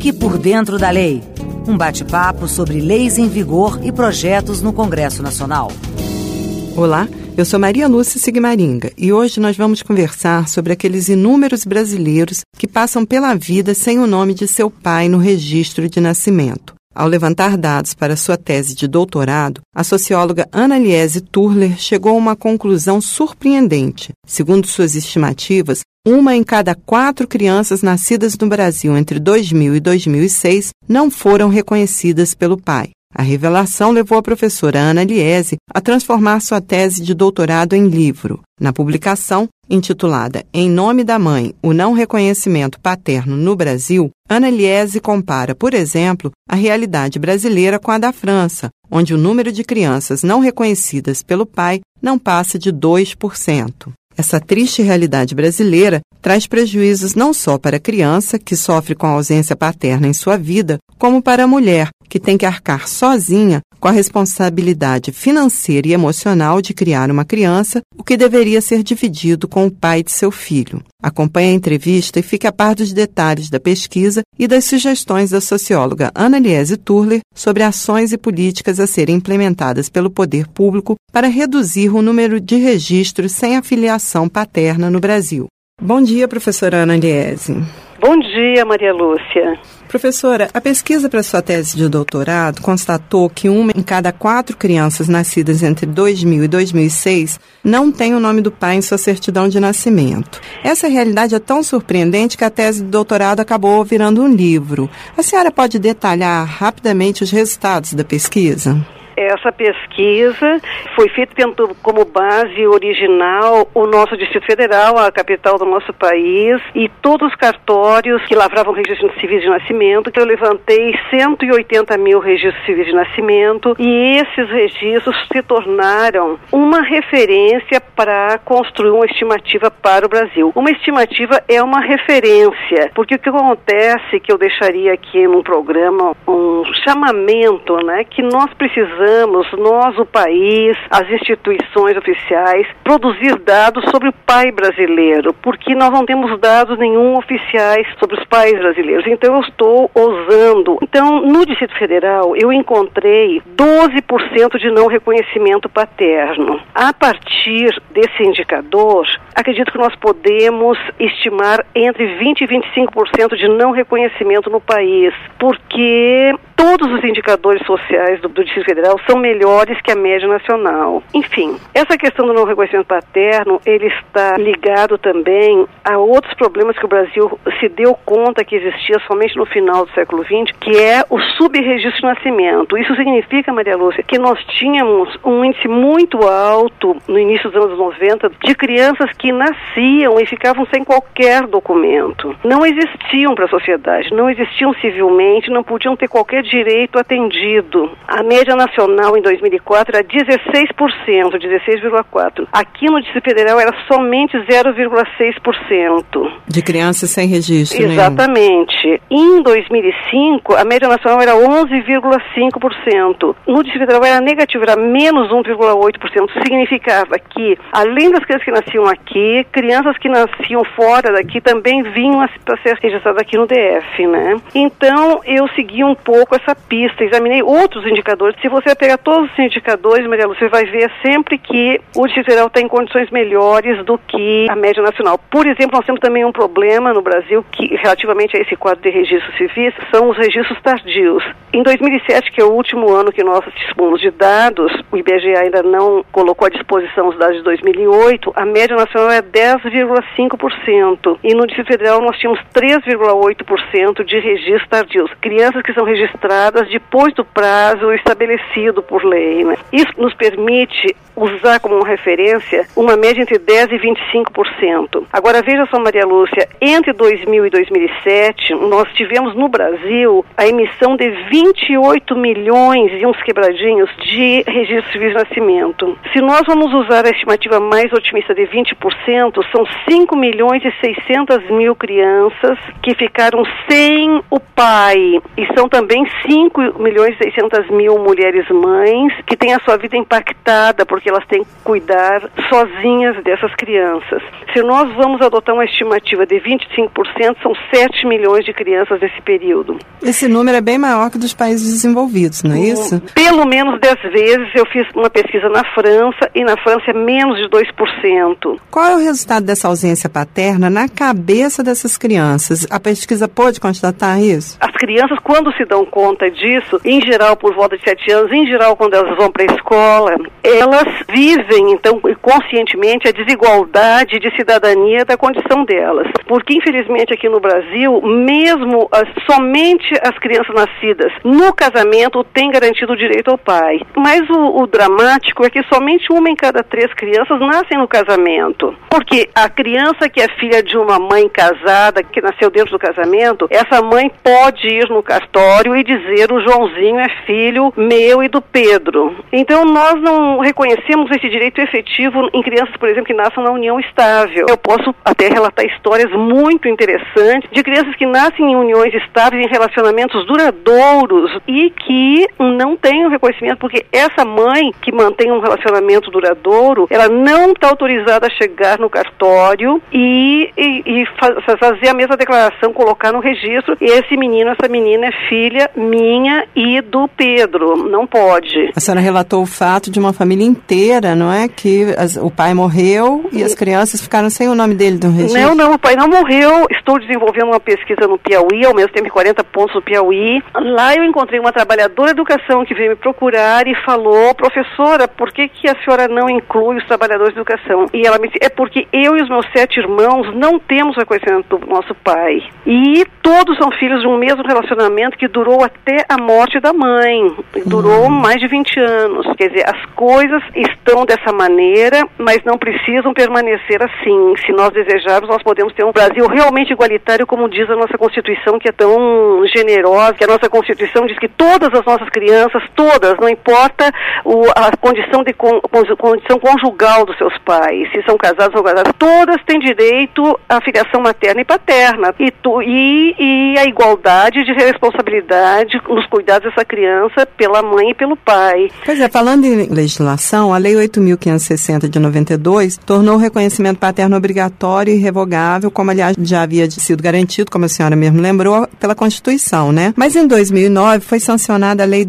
Fique por dentro da lei. Um bate-papo sobre leis em vigor e projetos no Congresso Nacional. Olá, eu sou Maria Lúcia Sigmaringa e hoje nós vamos conversar sobre aqueles inúmeros brasileiros que passam pela vida sem o nome de seu pai no registro de nascimento. Ao levantar dados para sua tese de doutorado, a socióloga Anneliese Turler chegou a uma conclusão surpreendente. Segundo suas estimativas, 1 em cada 4 crianças nascidas no Brasil entre 2000 e 2006 não foram reconhecidas pelo pai. A revelação levou a professora Anneliese a transformar sua tese de doutorado em livro. Na publicação, intitulada Em Nome da Mãe, o não reconhecimento paterno no Brasil, Anneliese compara, por exemplo, a realidade brasileira com a da França, onde o número de crianças não reconhecidas pelo pai não passa de 2%. Essa triste realidade brasileira traz prejuízos não só para a criança, que sofre com a ausência paterna em sua vida, como para a mulher, que tem que arcar sozinha com a responsabilidade financeira e emocional de criar uma criança, o que deveria ser dividido com o pai de seu filho. Acompanhe a entrevista e fique a par dos detalhes da pesquisa e das sugestões da socióloga Anneliese Turler sobre ações e políticas a serem implementadas pelo poder público para reduzir o número de registros sem afiliação paterna no Brasil. Bom dia, professora Anneliese. Bom dia, Maria Lúcia. Professora, a pesquisa para sua tese de doutorado constatou que 1 em cada 4 crianças nascidas entre 2000 e 2006 não tem o nome do pai em sua certidão de nascimento. Essa realidade é tão surpreendente que a tese de doutorado acabou virando um livro. A senhora pode detalhar rapidamente os resultados da pesquisa? Essa pesquisa foi feita tendo como base original o nosso Distrito Federal, a capital do nosso país, e todos os cartórios que lavravam registros civis de nascimento. Eu levantei 180 mil registros civis de nascimento e esses registros se tornaram uma referência para construir uma estimativa para o Brasil. Uma estimativa é uma referência, porque o que acontece, que eu deixaria aqui num programa, um chamamento, né, que nós precisamos, nós, o país, as instituições oficiais, produzir dados sobre o pai brasileiro, porque nós não temos dados nenhum oficiais sobre os pais brasileiros. Então, eu estou ousando. Então, no Distrito Federal, eu encontrei 12% de não reconhecimento paterno. A partir desse indicador, acredito que nós podemos estimar entre 20% e 25% de não reconhecimento no país, porque todos os indicadores sociais do Distrito Federal são melhores que a média nacional. Enfim, essa questão do não reconhecimento paterno, ele está ligado também a outros problemas que o Brasil se deu conta que existia somente no final do século XX, que é o subregistro de nascimento. Isso significa, Maria Lúcia, que nós tínhamos um índice muito alto no início dos anos 90 de crianças que nasciam e ficavam sem qualquer documento. Não existiam para a sociedade, não existiam civilmente, não podiam ter qualquer direito atendido. A média nacional em 2004 era 16%, 16,4%. Aqui no Distrito Federal era somente 0,6%. De crianças sem registro, né? Exatamente. Em 2005, a média nacional era 11,5%. No Distrito Federal era negativo, era menos 1,8%. Significava que, além das crianças que nasciam aqui, crianças que nasciam fora daqui também vinham para ser registradas aqui no DF, né? Então, eu segui um pouco essa pista, examinei outros indicadores. Se você pegar todos os indicadores, Maria Lúcia, você vai ver sempre que o Distrito Federal está em condições melhores do que a média nacional. Por exemplo, nós temos também um problema no Brasil que, relativamente a esse quadro de registros civis, são os registros tardios. Em 2007, que é o último ano que nós dispomos de dados, o IBGE ainda não colocou à disposição os dados de 2008, a média nacional é 10,5%. E no Distrito Federal nós tínhamos 3,8% de registros tardios. Crianças que são registradas depois do prazo estabelecido por lei, né? Isso nos permite usar como referência uma média entre 10% e 25%. Agora, veja só, Maria Lúcia, entre 2000 e 2007, nós tivemos no Brasil a emissão de 28 milhões e uns quebradinhos de registros civis de nascimento. Se nós vamos usar a estimativa mais otimista de 20%, são 5.600.000 crianças que ficaram sem o pai. E são também 5.600.000 mulheres mães que têm a sua vida impactada porque elas têm que cuidar sozinhas dessas crianças. Se nós vamos adotar uma estimativa de 25%, são 7 milhões de crianças nesse período. Esse número é bem maior que dos países desenvolvidos, não é isso? Pelo menos 10 vezes. Eu fiz uma pesquisa na França e na França é menos de 2%. Qual é o resultado dessa ausência paterna na cabeça dessas crianças? A pesquisa pôde constatar isso? As crianças, quando se dão conta disso, em geral por volta de 7 anos, em geral quando elas vão para a escola, elas vivem, então, conscientemente a desigualdade de cidadania da condição delas. Porque, infelizmente, aqui no Brasil, mesmo somente as crianças nascidas no casamento têm garantido o direito ao pai. Mas o dramático é que somente 1 em cada 3 crianças nascem no casamento. Porque a criança que é filha de uma mãe casada, que nasceu dentro do casamento, essa mãe pode ir no cartório e dizer: o Joãozinho é filho meu e do Pedro. Então nós não reconhecemos esse direito efetivo em crianças, por exemplo, que nascem na união estável. Eu posso até relatar histórias muito interessantes de crianças que nascem em uniões estáveis, em relacionamentos duradouros e que não têm o reconhecimento, porque essa mãe que mantém um relacionamento duradouro, ela não está autorizada a chegar no cartório e fazer a mesma declaração, colocar no registro: esse menino, essa menina é filha minha e do Pedro. Não pode. A senhora relatou o fato de uma família inteira, não é? Que o pai morreu e as crianças ficaram sem o nome dele no registro. Não, o pai não morreu. Estou desenvolvendo uma pesquisa no Piauí, ao mesmo tempo 40 pontos no Piauí. Lá eu encontrei uma trabalhadora de educação que veio me procurar e falou: professora, por que a senhora não inclui os trabalhadores de educação? E ela me disse: é porque eu e os meus 7 irmãos não temos reconhecimento do nosso pai. E todos são filhos de um mesmo relacionamento que durou até a morte da mãe. Durou mais de 20 anos. Quer dizer, as coisas estão dessa maneira, mas não precisam permanecer assim. Se nós desejarmos, nós podemos ter um Brasil realmente igualitário, como diz a nossa Constituição, que é tão generosa, que a nossa Constituição diz que todas as nossas crianças, todas, não importa a condição conjugal dos seus pais, se são casados ou casadas, todas têm direito à filiação materna e paterna e a igualdade de responsabilidade nos cuidados dessa criança pela mãe e pelo pai. Pois é, falando em legislação, a Lei 8.560 de 92 tornou o reconhecimento paterno obrigatório e irrevogável, como aliás já havia sido garantido, como a senhora mesmo lembrou, pela Constituição, né? Mas em 2009 foi sancionada a Lei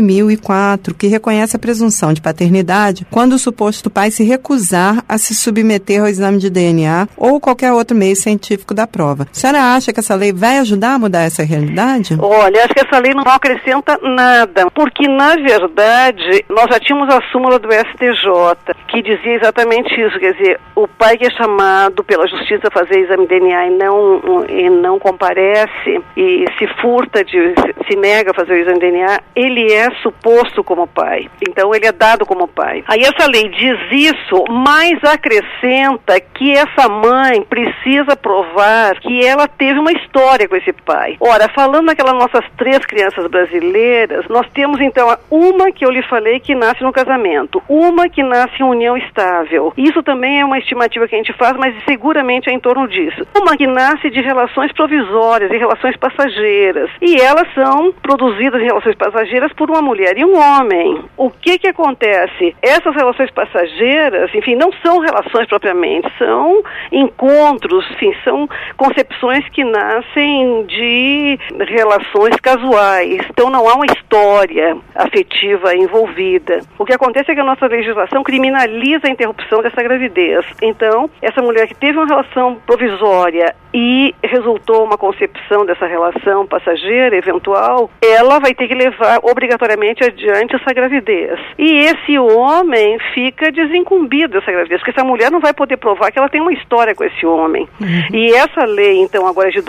12.004, que reconhece a presunção de paternidade quando o suposto pai se recusar a se submeter ao exame de DNA ou qualquer outro meio científico da prova. A senhora acha que essa lei vai ajudar a mudar essa realidade? Olha, acho que essa lei não acrescenta nada, porque na verdade nós já tínhamos a súmula do STJ, que dizia exatamente isso, quer dizer, o pai que é chamado pela justiça a fazer exame de DNA e não comparece e se furta, se nega a fazer o exame de DNA, ele é suposto como pai. Então ele é dado como pai. Aí essa lei diz isso, mas acrescenta que essa mãe precisa provar que ela teve uma história com esse pai. Ora, falando daquelas nossas 3 crianças brasileiras, nós temos então uma que eu lhe falei que nasce no casamento, uma que nasce em união estável. Isso também é uma estimativa que a gente faz, mas seguramente é em torno disso. Uma que nasce de relações provisórias e relações passageiras. E elas são produzidas em relações passageiras por uma mulher e um homem. O que acontece? Essas relações passageiras, enfim, não são relações propriamente, são encontros, enfim, são concepções que nascem de relações casuais. Então não há uma história afetiva envolvida. O que acontece é que a nossa legislação criminaliza a interrupção dessa gravidez. Então, essa mulher que teve uma relação provisória e resultou uma concepção dessa relação passageira, eventual, ela vai ter que levar obrigatoriamente adiante essa gravidez. E esse homem fica desincumbido dessa gravidez, porque essa mulher não vai poder provar que ela tem uma história com esse homem. E essa lei, então, agora de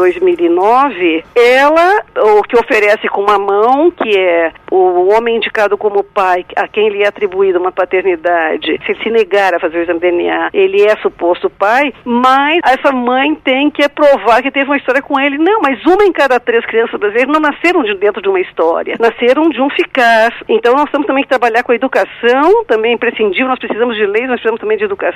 2009, ela, o que oferece com uma mão, que é o homem indicado como pai, a quem lhe é atribuída uma paternidade, se ele se negar a fazer o exame de DNA, ele é suposto pai, mas essa mãe tem que provar que teve uma história com ele. Não, mas 1 em cada 3 crianças brasileiras não nasceram dentro de uma história, nasceram de um ficar. Então nós temos também que trabalhar com a educação, também é imprescindível, nós precisamos de leis, nós precisamos também de educação,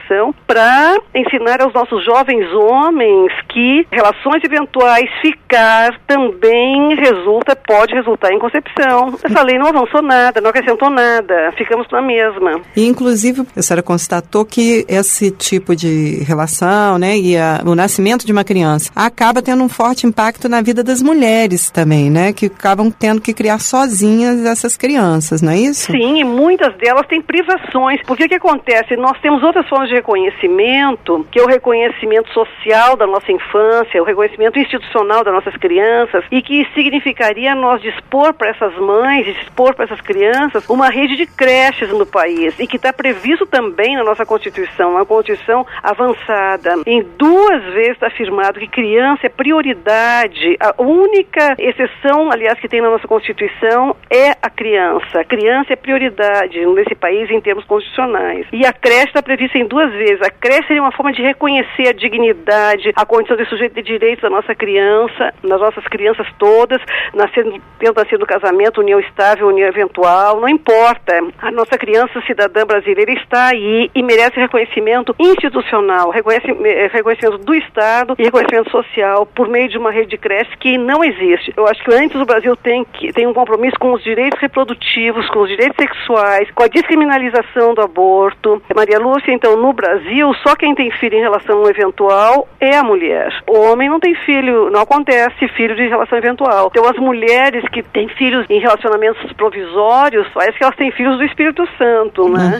para ensinar aos nossos jovens homens que relações eventuais, ficar, também pode resultar em concepção. Essa lei não avançou nada, não acrescentou nada, ficamos na mesma. E, inclusive, a senhora constatou que esse tipo de relação, né, e o nascimento de uma criança acaba tendo um forte impacto na vida das mulheres também, né, que acabam tendo que criar sozinhas essas crianças, não é isso? Sim, e muitas delas têm privações, porque o que acontece? Nós temos outras formas de reconhecimento, que é o reconhecimento social da nossa infância, o reconhecimento institucional das nossas crianças, e que significaria nós dispor para essas mães, dispor para essas crianças, uma rede de creches no país, e que está previsto também na nossa Constituição, uma Constituição avançada. Em 2 vezes está afirmado que criança é prioridade. A única exceção, aliás, que tem na nossa Constituição é a criança. A criança é prioridade nesse país em termos constitucionais. E a creche está prevista em 2 vezes. A creche seria uma forma de reconhecer a dignidade, a condição de sujeito de direitos da nossa criança, das nossas crianças todas, tendo nascido no casamento, união estável, união eventual, não importa. A nossa criança cidadã brasileira está aí e merece reconhecimento institucional, reconhecimento do Estado e reconhecimento social por meio de uma rede de creches que não existe. Eu acho que antes o Brasil tem um compromisso com os direitos reprodutivos, com os direitos sexuais, com a descriminalização do aborto. Maria Lúcia, então, no Brasil, só quem tem filho em relação eventual é a mulher. O homem não tem filho, não acontece filho de relação eventual. Então, as mulheres que têm filhos em relacionamentos provisórios, parece que elas têm filhos do Espírito Santo, né?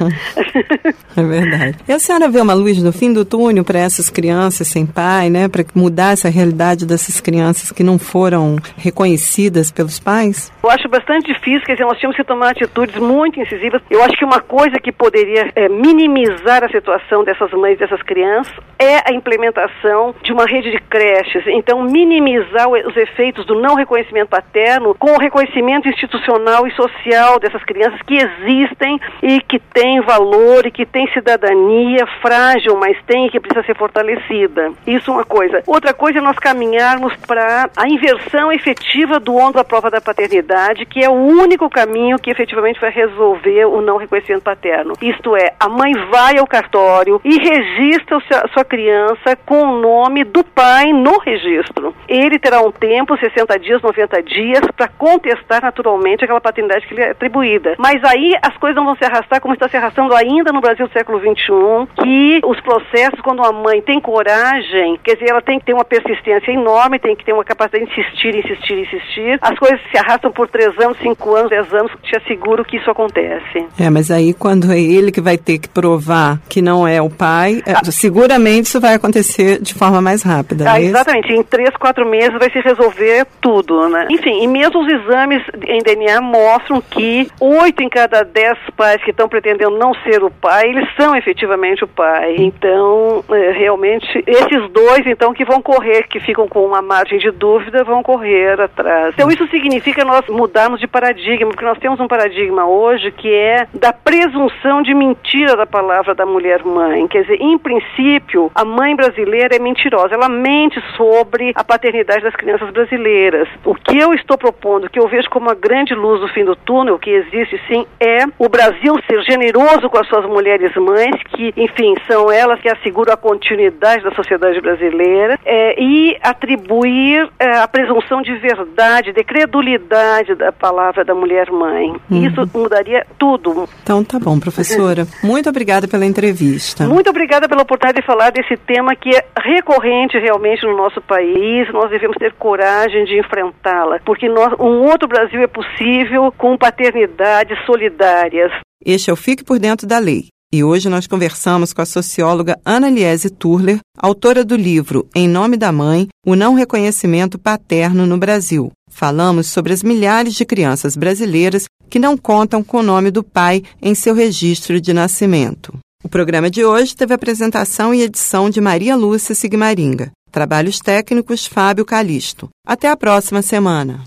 É verdade. E a senhora vê uma luz no fim do túnel para essas crianças sem pai, né? Para mudar essa realidade dessas crianças que não foram reconhecidas pelos pais? Eu acho bastante difícil, quer dizer, nós tínhamos que tomar atitudes muito incisivas. Eu acho que uma coisa que poderia minimizar a situação dessas mães e dessas crianças é a implementação de uma rede de creches. Então, minimizar os efeitos do não reconhecimento paterno com o reconhecimento institucional e social dessas crianças que existem e que têm valor e que têm cidadania frágil, mas tem e que precisa ser fortalecida. Isso é uma coisa. Outra coisa é nós caminharmos para a inversão efetiva do ônus da prova da paternidade, que é o único caminho que efetivamente vai resolver o não reconhecimento paterno. Isto é, a mãe vai ao cartório e registra a sua criança com o nome do pai no registro. Ele terá um tempo, 60 dias, 90 dias, para contestar naturalmente aquela paternidade que lhe é atribuída. Mas aí as coisas não vão se arrastar como está se arrastando ainda no Brasil do século XXI, que os processos, quando a mãe tem coragem, quer dizer, ela tem que ter uma persistência enorme, tem que ter uma capacidade de insistir, as coisas se arrastam por 3 anos, 5 anos, 10 anos, te asseguro que isso acontece. Mas aí quando é ele que vai ter que provar que não é o pai, seguramente isso vai acontecer de forma mais rápida. Exatamente, em 3, 4 meses vai se resolver tudo, né? Enfim, e mesmo os exames em DNA mostram que 8 em cada 10 pais que estão pretendendo não ser o pai, eles são efetivamente o pai. Então, realmente, esses 2, então, que vão correr, que ficam com uma margem de dúvida, vão correr atrás. Então, isso significa nós mudarmos de paradigma, porque nós temos um paradigma hoje que é da presunção de mentira da palavra da mulher mãe. Quer dizer, em princípio, a mãe brasileira é mentirosa. Ela mente sobre a paternidade das crianças brasileiras. O que eu estou propondo, o que eu vejo como a grande luz do fim do túnel, que existe sim, é o Brasil ser generoso com as suas mulheres mães, que, enfim, são elas que asseguram a continuidade da sociedade brasileira, e atribuir a presunção de verdade, de credulidade da palavra da mulher mãe. Isso mudaria tudo. Então tá bom, professora. Muito obrigada pela entrevista. Muito obrigada pela oportunidade de falar desse tema que é recorrente realmente no nosso país. Nós devemos ter coragem de enfrentá-la, porque um outro Brasil é possível com paternidades solidárias. Este é o Fique por Dentro da Lei. E hoje nós conversamos com a socióloga Ana Liese Turler, autora do livro Em Nome da Mãe, o não reconhecimento paterno no Brasil. Falamos sobre as milhares de crianças brasileiras que não contam com o nome do pai em seu registro de nascimento. O programa de hoje teve apresentação e edição de Maria Lúcia Sigmaringa. Trabalhos técnicos Fábio Calisto. Até a próxima semana.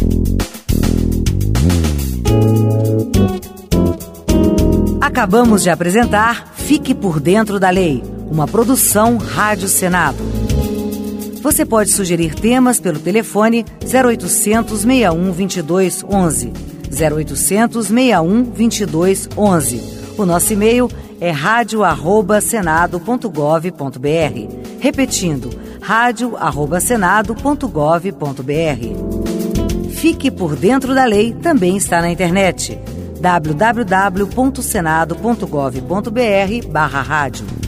Acabamos de apresentar Fique por Dentro da Lei, uma produção Rádio Senado. Você pode sugerir temas pelo telefone 0800 61 22 11. 0800 61 22 11. O nosso e-mail é radio@senado.gov.br. Repetindo, radio@senado.gov.br. Fique por dentro da lei também está na internet. www.senado.gov.br/rádio.